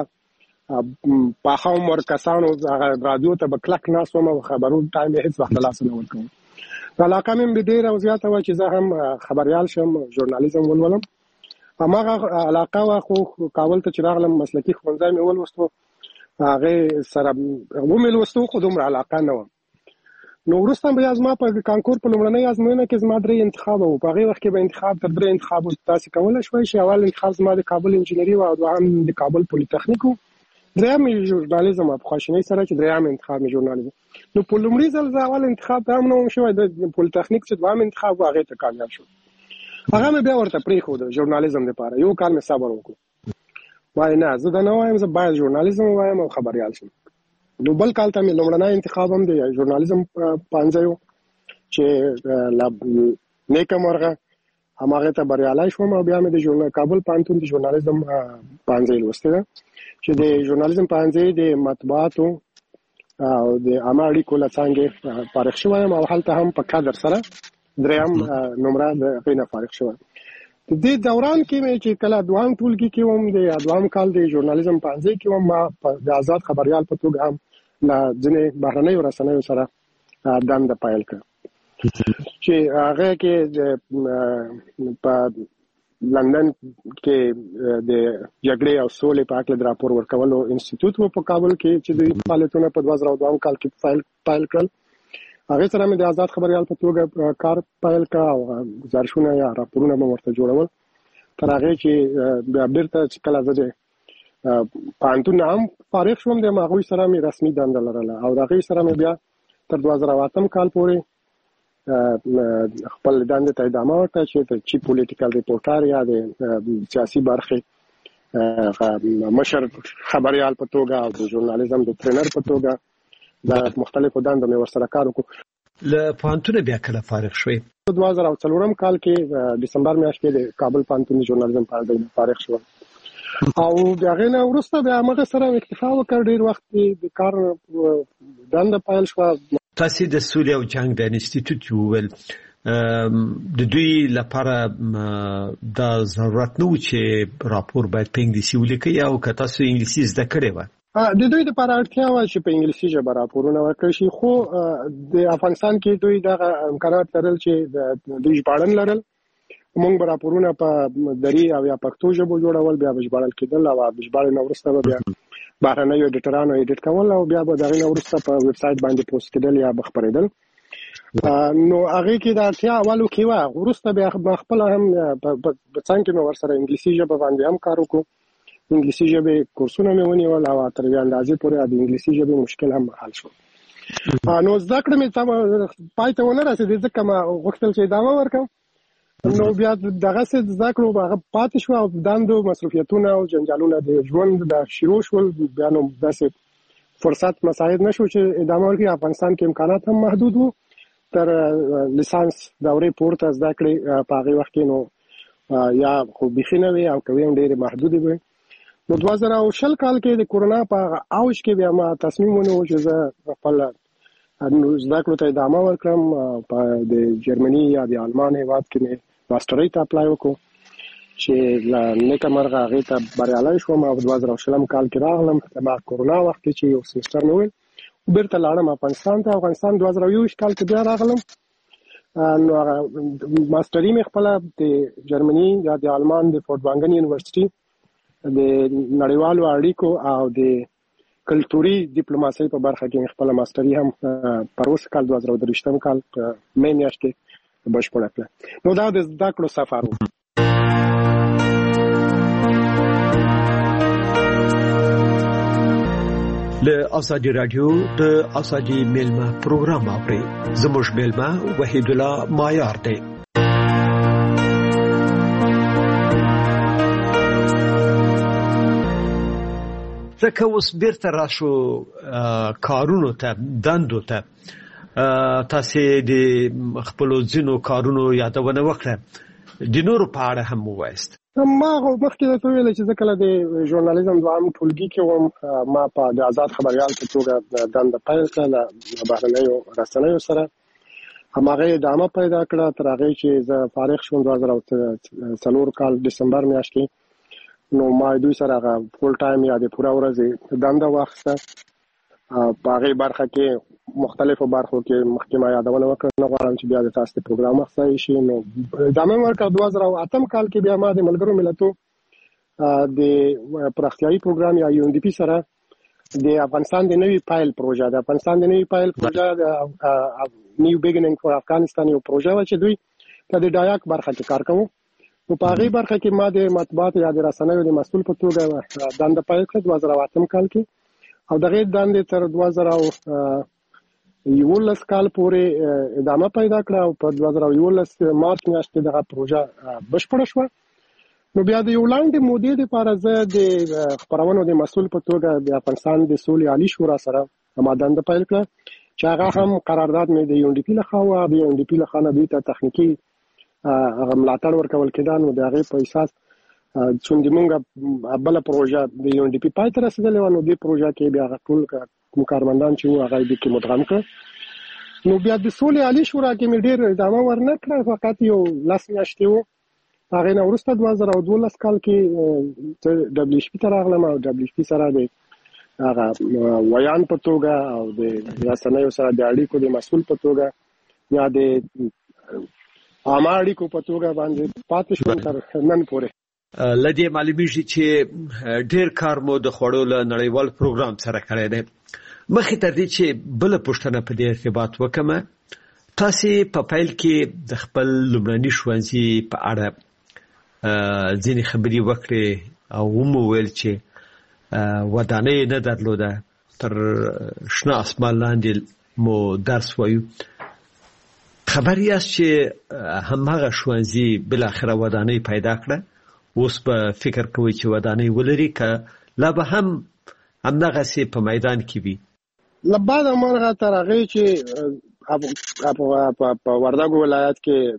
پاخه عمر کسانو هغه رادیو ته به کلک ناست وم او خبرونو ټایم یې هېڅ وخت له لاسه نه ورکوم. علاقه مې ډېره او زیاته وه چې زه هم خبریال شم، ژورنالیزم ولولم. هماغه علاقه وه. خو کابل ته چې راغلم مسلکي ښوونځی مې ولوستو، هغې سره ومې لوستو خو دومره علاقه نه وه. نو وروسته بیا زما په کانکور په لومړنۍ ازموینه کې زما درې انتخابه وو. په هغې وخت کې به انتخاب تر درې انتخابو تاسې کولی شوی چې اول انتخاب زما د کابل انجینري وه او دوهم د کابل پولیتخنیک و، درېیم مې ژورنالیزم وه په خواشینۍ سره چې درېیم انتخاب مې ژورنالیزم. نو په لومړي ځل زه اول انتخاب ته هم نه وم شوی، د پولیتخنیک چې دوهم انتخاب و هغې ته کامیاب شوم. هغه مې بیا ورته پرېښوده ژورنالیزم دپاره. یو کال مې صبر وکړو، وایي نه زه دا نه وایم، زه باید ژورنالیزم ووایم او خبریال شم. نو بل کال ته مې لومړنی انتخاب هم د ژورنالیزم پوهنځی و چې نیکه مرغه هماغې ته بریالی شوم او بیا مې د کابل پوهنتون د ژورنالیزم پوهنځی لوستی ده چې د ژورنالیزم پوهنځی د مطبوعاتو او د عامه اړیکو له څانګې فارغ شوی یم او هلته هم په کادر سره درېیم نمره د هغې نه فارغ شوی. د دې دوران کې مې چې کله دوهم ټولګي کې وم، د دوهم کال د ژورنالیزم پوهنځي کې وم، ما د آزاد خبریال په توګه هم له ځینې بهرنیو رسنیو سره دنده پیل کړه چې هغه کې په لندن کې د جګړې او سولې په اړه د راپور ورکولو انسټیټیوټ و په کابل کې چې د فعالیتونو په دوه زره دوه کال کې پیل کړل. هغې سره مې د آزاد خبریال په توګه کار پیل کړه او ګزارشونه یا راپورونه مې ورته جوړول تر هغې چې بیا بېرته چې کله زه د پوهنتون نه هم فارغ شوم د هغوی سره مې رسمي دنده لرله او د هغې سره مې بیا تر دوه زره اتم کال پورې خپل دندې ته ادامه ورکړه چې د چیف پولیټیکل ریپورټر یا د سیاسي برخې مشر خبریال په توګه او د ژورنالیزم د ټرینر په توګه د مختلفو دندو مې ورسره کار وکړو. له پوهنتونه بیا کله فارغ شوې؟ دوه زره څلورم کال کې ډسمبر میاشت کې د کابل پوهنتون د ژورنالیزم پوهنځي نه فارغ شوم او د هغې نه وروسته بیا همغه سره اکتفا وکړ. ډېر وخت د کار دنده پیل شوه. تاسې د سولې او جنګ د انسټیټیوټ وویل د دوی لپاره دا ضرورت نه و چې راپور باید په انګلیسي ولیکئ او که تاسو انګلیسي زده کړې وه؟ د دوی لپاره اړتیا وه چې په انګلیسي ژبه راپورونه ورکړل شي، خو د افغانستان کې دوی دغه امکانات لرل چې دوی ژباړن لرل. موږ به راپورونه په دري او یا پښتو ژبو جوړول، بیا به ژباړل کېدل او د ژباړې نه وروسته به بیا بهرنیو ایډیټرانو ایډیټ کول او بیا به د هغې نه وروسته په ویب سایټ باندې پوسټ کېدل یا به خپرېدل. نو هغې کې د اړتیا اولو کې وه. وروسته بیا خپله هم په څنګ کې مې ورسره انګلیسي ژبه باندې هم کار وکړو. انګلیسي ژبې کورسونه مې ونیول او تر یوې اندازې پورې د انګلیسي ژبې مشکل هم حل شو. نو زده کړه مې تم پای ته ونه رسېدې ځکه ما غوښتل چې ادامه ورکړم. نو بیا دغه څه زده کړو هغه پاتې شو او دندو مصروفیتونه او جنجالونه د ژوند د شروع شول. بیا نو داسې فرصت مساعد نشو چې ادامه ورکړي. افغانستان کې امکانات هم محدود وو. تر لیسانس دورې پورته زده کړې په هغه وخت کې نو یا خو بيخي نه وي او کوي هم ډېرې محدودې وي. نو دوه زره او شل کال کې د کورونا په اوج کې بیا ما تصمیم ونیو چې زه خپل زده کړو ته ادامه ورکړم. په د جرمني یا د آلمان هیواد کې مې ماسترۍ ته اپلای وکړو چې نیکه مرغه هغې ته بریالی شوم. او دوه زره او شلم کال کې راغلم ما کورونا وخت کې چې یو سمستر مې ویل بیرته لاړم افغانستان ته. افغانستان دوه زره یوویشت کال کې بیا راغلم. نو هغه ماستري مې خپله د جرمني یا د آلمان د فورټوانګن یونیورسټي د نړیوالو اړیکو او د کلتوري ډیپلوماسۍ په برخه کې خپل ماستري هم پر اوس کال دوه زره درویشتم کال په مې میاشت کې بشپړه کړه. نو دا د زده کړو سفر و. له ازادي رادیو د ازادي میلمه پروګرام اوري. زموږ میلمه وحید الله مایار دی. ځکه اوس بیرته راشو کارونو ته دندو ته. تاسو د خپل ځینو کارونو یادونه وکړه د نورو په اړه هم وایست. ما مخکې ته ویل چې ځکه له د ژورنالیزم دوام ټولګي کې وم. ما په د آزاد خبريال په توګه دنده پیل کړه له بهرنیو رسنیو سره. هماغه ادامه پیدا کړه تر هغه چې زه فارغ شوم دوه زره او څلور کال دسمبر میاشت کې. نو ما دوی سره هغه فول ټایم یا د پوره ورځې دنده واخیسته. په هغې برخه کې مختلفو برخو کې مخکې ما یادونه وکړه. نه غواړم چې بیا د تاسو د پروګرام اخصایي شي. نو ادامه ورکړه. دوه زره او اتم کال کې بیا ما د ملګرو ملتو د پراختیایي پروګرام یا یو ان ډي پي سره د افغانستان د نوي پایل پروژه د افغانستان د نوي پایل پروژه د نیو بیګیننګ فور افغانستان یو پروژه و چې دوی د ډایاک برخه کې کار کوي. نو په هغې برخه کې ما د مطبوعات یا د رسنیو د مسؤل په توګه دنده پیل کړه دوه زره اتم کال کې. او دغه دندې تر دوه زره یولس کال پورې ادامه پیدا کړه. او په دوه زره یولس مارچ میاشت دغه پروژه بشپړه شوه. نو بیا د یو لاندې مودې لپاره زه د خپرونو د مسؤل په توګه د افغانستان د سولې عالي شورا سره ما دنده پیل کړه چې هغه هم قرارداد مې د یو ان ډي پي لخوا و. د یو ان ډي پي لخوا نه دوی ته تخنیکي هغه ملاتړ ورکول کېده. نو د هغې په اساس چې موږ بله پروژه د یو ان ډي پي پای ته رسېدلې وه. نو دې پروژه کې بیا هغه ټول کوم کارمندان چې وو هغه دې کې مدغم کړه. نو بیا د سولې عالي شورا کې مې ډېر ادامه ورنه کړه. فقط یو لس میاشتې وو. هغې نه وروسته دوه زره دولس کال کې ډبلیو ایچ پي ته راغلم. او ډبلیو ایچ پي سره د هغه ویان په توګه او د رسنیو سره د اړیکو د مسؤل په توګه یا د عامه اړیکو په توګه باندې پاتې شوم تر نن پورې. لدې معلومیږي چې ډېر کار مو د خوړو له نړیوال پروګرام سره کړی دی. مخکې تر دې چې بله پوښتنه په دې ارتباط وکړم، تاسې په پیل کې د خپل لومړني ښوونځي په اړه ځینې خبرې وکړې او ومو ویل چې ودانۍ نه درلوده، تر شنه اسمان لاندې مو درس وایو. خبر یاست چې هماغه ښوونځي بالاخره ودانۍ پیدا کړه. اوس به فکر کوئ چې ودانۍ ولري که لا به هم همدغسې په میدان کې وي؟ له بعد مرغه تر هغې چې په وردګو ولایت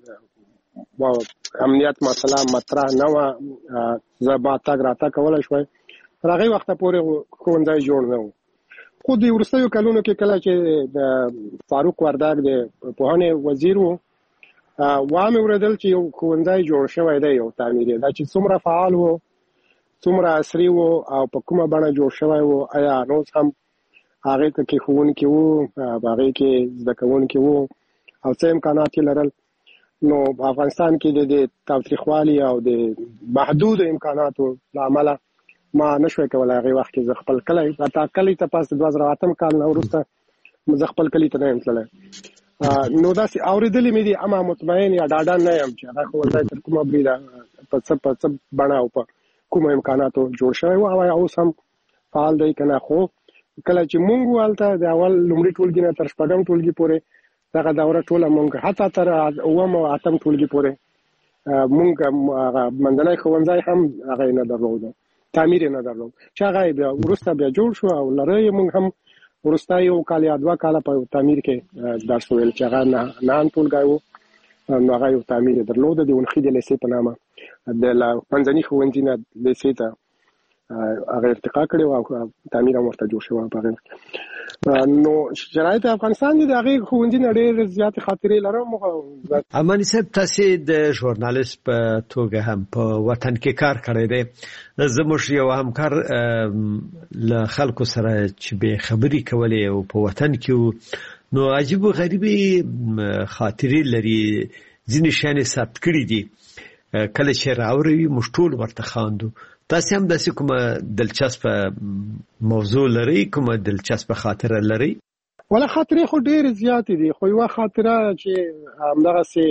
کې امنیت مسله مطرح نه وه، زه با تګ راتګ کولی شوی. تر هغې وخته پورې ښوونځی جوړ نه و. خو د وروستیو کلونو کې کله چې د فاروق وردګ د پوهنې وزیر و، وامې اورېدل چې یو ښوونځی جوړ شوی دی، یو تعمیري، دا چې څومره فعال و، څومره عصري و او په کومه بڼه جوړ شوی و، آیا نوز هم هغې ته کې ښوونکي وو، په هغې کې زده کوونکي وو او څه امکانات یې لرل. نو په افغانستان کې د تاوتریخوالي او د محدودو امکاناتو له امله ما نشوی کولی هغې وخت کې زه خپل کلی حتی کلی ته پس د دوه زره اتم کال نه وروسته زه خپل کلي ته نه یم تللی. نو داسې اورېدلې مې دي، اما مطمئن یا ډاډه نه یم چې هغه ښوونځی تر کومه بریده په څه په څه بڼه او په کومو امکاناتو جوړ شوی و او اوس هم فعال دی که نه. خو کله چې مونږ والته د اول لومړي ټولګي نه تر شپږم ټولګي پورې دغه دوره ټوله مونږ حتی تر اووم او اتم ټولګي پورې مونږ منځنی ښوونځی هم هغه نه درلود، تعمیر نه درلود، چې هغه بیا وروسته بیا جوړ شو او لري مونږ هم وروسته یو کال یا دوه کاله په تعمیر کې درس ویل چې هغه نه نه ټولګی و، نو هغه یو تعمیر درلود د ونخې د لیسې په نامه د منځني ښوونځي نه لیسې ته هغه ارتقا کړی او تعمیر هم ورته جوړ شوی په هغه. نو شرایط افغانستان دي د هغه ښوونځي نه ډېر زیات خاطرې لرم. امانی صاحب تاسو د ژورنالیست په توګه هم په وطن کې کار کړی دی، زموږ یو همکار له خلکو سره چې به خبري کولې او په وطن کې نو عجیب و غریبي خاطرې لري، ځینې شیان ثبت کړي دي، کله چې راوړي موږ ټول ورته خواندو. تاسو هم داسې کومه دلچسپه موضوع لري، کومه دلچسپه خاطره لري؟ ولا خاطرې خو ډېرې زیاتې دي، خو یوه خاطره چې همدغسې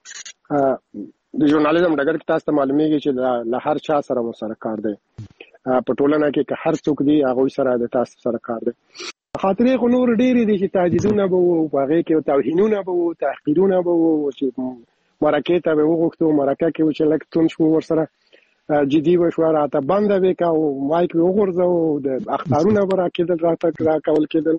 د ژورنالیزم ډګر کې تاسو ته معلومیږي چې له هر چا سره مو سره کار دی په ټولنه کې، که هر څوک دی هغوی سره د تاسو سره کار دی. خاطرې خو نور ډېرې دي چې تهدیدونه به وو، په هغې کې توهینونه به وو، تحقیرونه به وو، چې مرکې ته به وغوښتو، مرکه کې و چې لږ توند شو ورسره جدي به شو، راته بنده به که او مایک به وغورځو، د اخطارونه به راکېدل، راته راکول کېدل.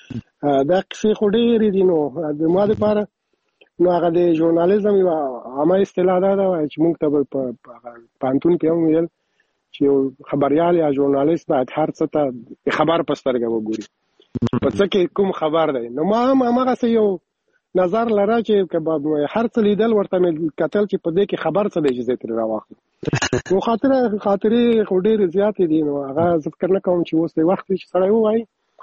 دا کیسې خو ډېرې دي. نو د ما دپاره نو هغه د ژورنالیزم یوه عامه اصطلاح دا ده چې موږ ته به په پوهنتون کې هم ویل چې یو خبریال یا ژورنالیست باید هر څه ته د خبر په سترګه وګوري، په څه کې کوم خبر دی. نو ما هم هماغسې یو نظر لره چې هر څه لیدل ورته مې کتل چې په دې کې خبر څه دی چې زه ترې راواخلم. نو خاطره خاطرې خو ډېرې زیاتې دي. نو هغه زه فکر نه کوم چې اوس دی وخت دی چې سړی ووایي،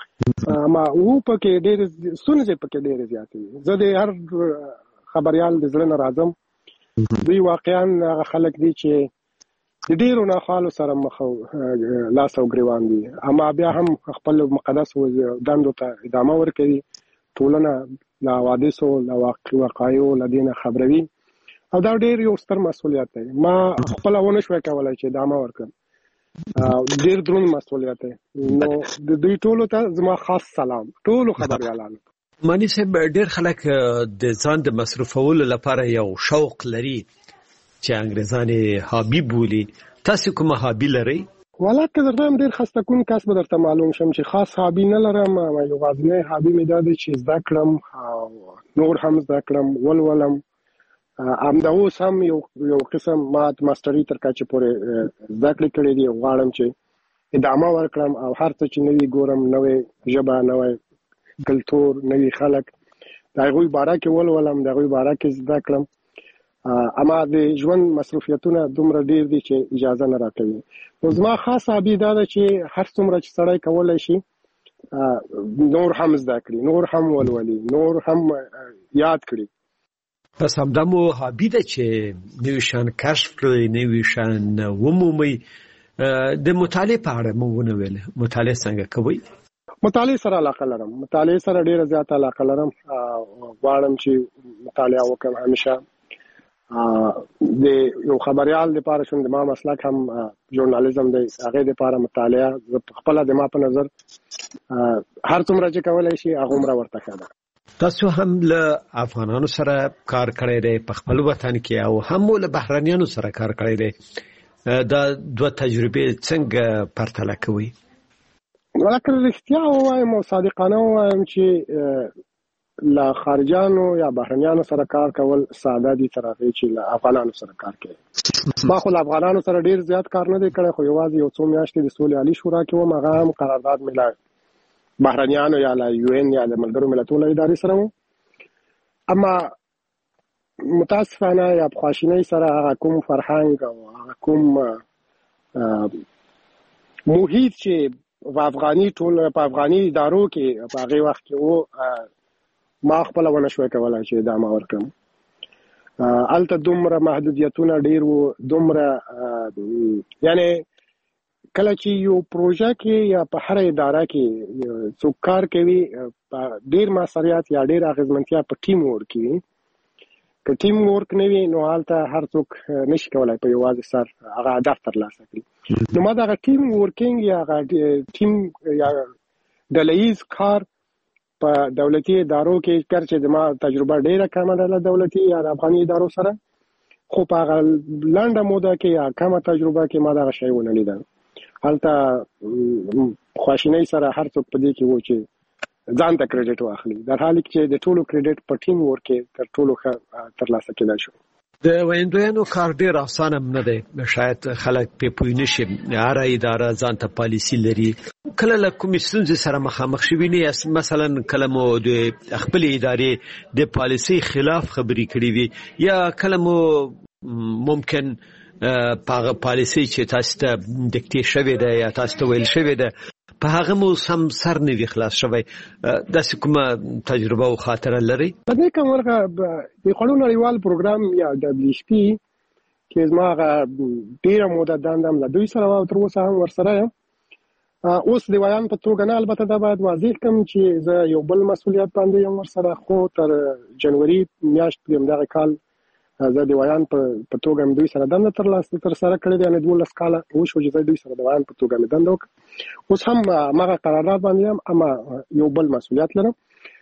اما و پکې ډېرې ستونزې پکې ډېرې زیاتې دي. زه د هر خبریال د زړه نه راځم، دوی واقعا هغه خلک دي چې د ډېرو ناخوالو سره مخ لاس او ګریوان دي، اما بیا هم خپل مقدس دندو ته ادامه ورکوي، ټولنه له حوادثو له وقایعو له دې نه خبروي، او دا ډېر یو ستر مسؤلیت دی. ما خپله ونه شوی کولی چې ادامه ورکړم، ډېر دروند مسؤلیت دی. نو د دوی ټولو ته زما خاص سلام، ټولو خبریالانو. مانی صاحب ډېر خلک د ځان د مصرفولو لپاره یو شوق لري چې انګریزان یې هابي بولي، تاسو کومه هابي لرئ؟ والا که درته هم ډېر خسته کوم کس به درته معلوم شم چې خاص هابي نه لرم. یوازینی هابي مې دا دی چې زده کړم او نور هم زده کړم، ولولم. همدا اوس هم یو یو قسم ما ماستري تر کچې پورې زده کړې کړې دي، غواړم چې ادامه ورکړم او هر څه چې نوي ګورم، نوې ژبه، نوی کلتور، نوي خلک، د هغوی باره کې ولولم، د هغوی باره کې زده کړم. اما د ژوند مصروفیتونه دومره ډېر دي چې اجازه نه راکوي. نو زما خاص هابي دا ده چې هر څومره چې سړی کولی شي نور هم زده کړي، نور هم ولولي، نور هم یاد کړي. پس همدا مو هابي ده چې نوي شیان کشف کړئ، نوي شیان ومومئ. د مطالعې په اړه مو ونه ویل، مطالعه څنګه کوئ؟ مطالعې سره علاقه لرم، مطالعې سره ډېره زیاته علاقه لرم. غواړم چې مطالعه وکړم همیشه. د یو خبریال لپاره شوم، د ما مسلک هم ژورنالیزم دی، هغې لپاره مطالعه خپله د ما په نظر هر څومره چې کولی شي هغومره ورته ښه ده. تاسو هم له افغانانو سره کار کړی دی په خپل وطن کې، او هم له بهرنیانو سره کار کړی دی. دا دوه تجربې څنګه پرتله کوئ؟ ولکه رښتیا ووایم او صادقانه ووایم چې له خارجانو یا بهرنیانو سره کار کول ساده دي تر هغې چې له افغانانو سره کار کوي. ما خو له افغانانو سره ډېر زیات کار نه دی کړی، خو یوازې یو څو میاشتې د سولې عالي شورا کې وم، هغه هم قرارداد مې له بهرنیانو یا له یو این یا د ملګرو ملتونو ادارې سره و. اما متاسفانه یا پخواشینۍ سره هغه کوم فرهنګ او هغه کوم محیط چې په افغاني ټول په افغاني ادارو کې په هغې وخت کې و، ما خپله ونه شوی کولی چې ادامه ورکړم. هلته دومره محدودیتونه ډېر وو، دومره یعنې کله چې یو پروژه کې یا په هره اداره کې څوک کار کوي، ډېر موثریت یا ډېر اغېزمنتیا په ټیم ورک وي. که ټیم ورک نه وي نو هلته هر څوک نشي کولی په یوازې سر هغه هدف ترلاسه کړي. نو ما دغه ټیم ورکینګ یا هغه ټیم یا ډلهیز کار په دولتي ادارو کې کړ چې ما تجربه ډیره کمه ده له دولتي یا افغاني ادارو سره، خو په هغه لنډه موده کې یا کمه تجربه کې ما دغه شی ونه لیدل. هلته خواشینۍ سره هر څوک په دې کې و چې ځان ته کریډټ واخلي، در حال کې د ټولو کریډټ په ټیم ورک کې تر ټولو ښه ترلاسه کېدای شو. د ویندویانو کار ډیر اسانه نه دی، شاید خلک په پوی نشي. هر اداره ځان ته پالیسی لري. کله له کومې ستونزې سره مخامخ شوي نه، مثلا کله مو د خپل ادارې د پالیسی خلاف خبرې کړې وي، یا کله مو ممکن په پالیسی چې تاسو ته دکتې شوی ده یا تاسو ته ویل شوی ده په هغه مو سم سر نه وی خلاص شوی، داسې کومه تجربه او خاطره لري؟ په دې کوم ورغه د خړو نړیوال پروګرام یا دبليو ایچ پی کې زما ډیره موده داندم له دوی سره او تر اوسه هم ورسره یم. اوس د ویان په توګه نه، البته دا باید واضح کوم چې زه یو بل مسؤلیت باندې یم ورسره، خو تر جنوري میاشت یم دغه کال زه د ویان په توګه دوی سره دنده ترلاسه تر سره کړې ده، یعنې دولس کاله وشو چې زه دوی سره د ویان په توګه مې دنده وکړه. اوس هم هماغه قرارداد باندې یم، اما یو بل مسؤلیت لرم.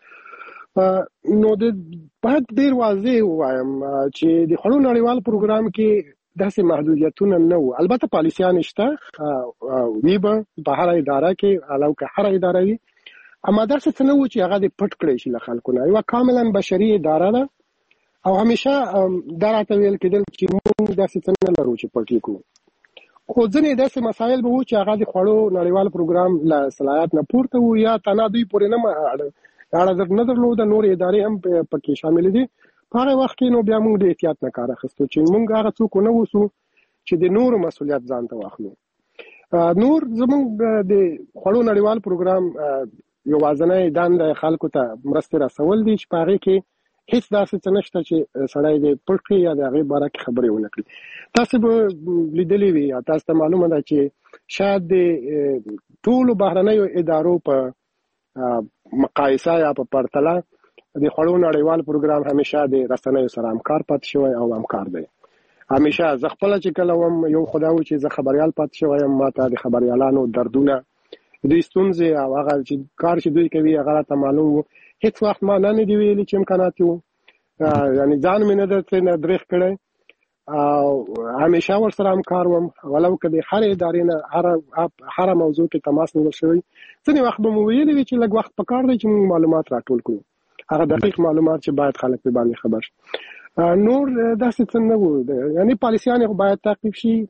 نو د باید ډېر واضح ووایم چې د خړو نړیوال پروګرام کې داسې محدودیتونه نه وو. البته پالیسیان شته وي به په هره اداره کې، علاوه که هره اداره وي، اما داسې څه نه وو چې هغه دې پټ کړی شي له خلکو نه. یوه کاملا بشري اداره ده او همیشه دا راته ویل کېدل چې موږ داسې څه نه لرو چې پټ یې کړو. خو ځینې داسې مسایل به وو چې هغه د خړو نړیوال پروګرام له صلاحیت نه پورته وو یا تنها دوی پورې نه اړه نه درلوده، نورې ادارې هم پکې شاملې دي. په هغه وخت کې نو بیا موږ د احتیاط نه کار اخیستو چې موږ هغه څوک ونه اوسو چې د نورو مسؤلیت ځان ته واخلو. نور زموږ د خړو نړیوال پروګرام یوازینۍ دنده خلکو ته مرستې رسول دي چې په هغې کې هیڅ داسې څه نشته چې سړی دې پټ کړي یا د هغې باره کې خبرې ونه کړي. تاسو به لیدلې وي یا تاسو ته معلومه ده چې شاید د ټولو بهرنیو ادارو په مقایسه یا په پرتله د خړو نړیوال پروګرام همیشه د رسنیو سره همکار پاتې شوی او همکار دی. همیشه زه خپله چې کله وم یو خو دا و چې زه خبریال پاتې شوی یم، ما ته د خبریالانو دردونه، دوی ستونزې او هغه چې کار چې دوی کوي هغه راته معلوم و. هیڅ وخت ما نه نه دي ویلي چې امکانات وو، یعنې ځان مې نه ده ترېنه درېغ کړی او همیشه ورسره همکار وم، ولو که د هرې ادارې نه هره موضوع کې تماس نیول شوی. ځینې وخت به مو ویلي وي چې لږ وخت پکار دی چې موږ معلومات راټول کړو، هغه دقیق معلومات چې باید خلک پرې باندې خبر شي. نور داسې څه نه وو، یعنې پالیسیان خو باید تعقیب شي،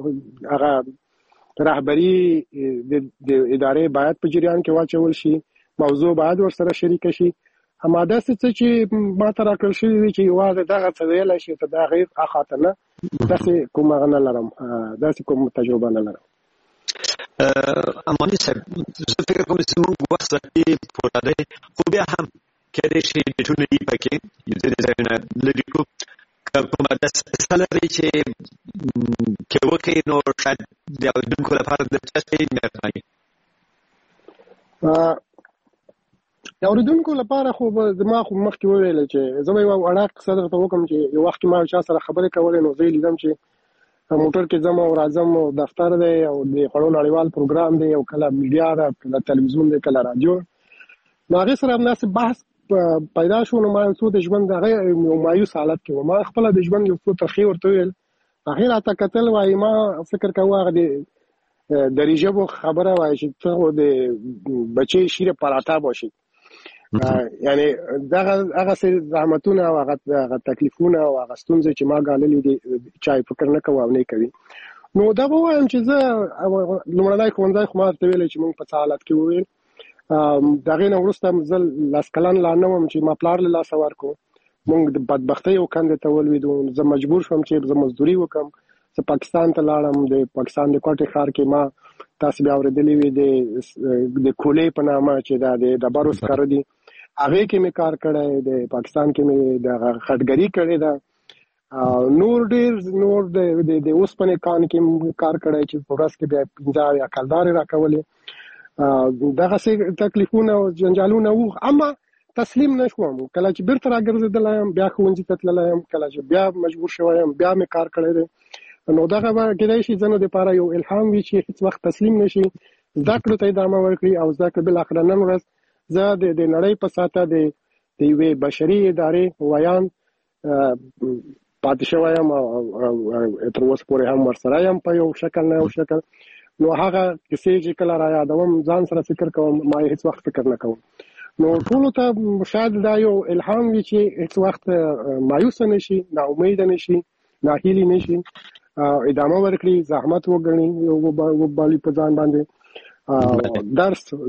هغه رهبري د ادارې باید په جریان کې واچول شي، موضوع باید ورسره شریکه شي. اما داسې څه چې ما ته راکړل شوي وي چې یوازې دغه څه ویلی شي ته دا غیر اخاطه نه، داسې کوم هغه نه لرم، داسې کوم تجربه نه لرم. اماني صاحب، زه فکر کوم چې موږ وخت کې پوره دی، خو بیا هم کېدای شي ډېټونه یې پکې ځینې ځایونه لرې کړو. کومه داسې لري چې که وکړي نو شاید د اورېدونکو لپاره دلچسپه وي؟ مهرباني. د اورېدونکو لپاره خو زما خو مخکې وویل چې زه به یوه وړه قصه درته وکړم چې یو وخت کې ما یو چا سره خبرې کولې، نو زه یې لیدم چې موټر کې ځم او راځم او دفتر دی او د خړو نړیوال پروګرام دی او کله میډیا ده، کله تلویزیون دی، کله رادیو. نو هغې سره همداسې بحث پیدا شو. نو ما یو څو د ژوند هغه یو مایوس حالت کې وم، ما خپله د ژوند یو څو ترخې ورته وویل. هغې راته کتل، وایي ما فکر کوه هغه د دری ژبو خبره وایي چې ته د بچې شیر پراټا باشي، یعنی دغه هغه زحمتونه او هغه تکلیفونه او هغه ستونزې چې ما ګاللې دي چا یې فکر نه کوي او نه کوي. نو دا به وایم چې زه لومړنی ښوونځی خو ما ورته ویلی چې موږ په څه حالت کې وویل. د هغې نه وروسته زه لس کلن لا نه وم چې ما پلار له لاسه ورکړو. موږ د بدبختۍ یو کندې ته ولوېدو. زه مجبور شوم چې زه مزدوري وکړم. زه پاکستان ته لاړم. د پاکستان د کوټې ښار کې ما تاسې بیا اورېدلي وي د کولې په نامه چې دا د ډبرو سکاره دي، هغې کې مې کار کړی، د پاکستان کې مې د خټګري کړې ده، نور ډېر نور د اوسپنې کان کې کار کړی چې په ورځ کې بیا پنځه اویا کلدارې راکولې. دغسې تکلیفونه او جنجالونه وو، اما تسلیم نه شوم. کله چې بیرته راګرځېدلی یم، بیا ښوونځي ته تللی یم، کله چې بیا مجبور شوی یم، بیا مې کار کړی دی. نو دغه به کېدای شي ځینو دپاره یو الهام وي چې هېڅ وخت تسلیم نه شي، زده کړو ته ادامه ورکړي او زده کړو بل اخر نن ورځ زه د نړۍ په ساته د د یوې بشري ادارې ویان پاتې شوم او تر اوسه پورې هم ورسره یم په یو شکل نه یو شکل. نو هغه کیسې چې کله را یادوم ځان سره فکر کوم ما هیڅ وخت فکر نه کوم. نو ټول ته شاید دا یو الهام وي چې هیڅ وخت مایوس نشي، نا امید نشي، ناهیلي نشي، ادامه ورکړي، زحمت وګڼي، یو وبالي په ځان باندې درس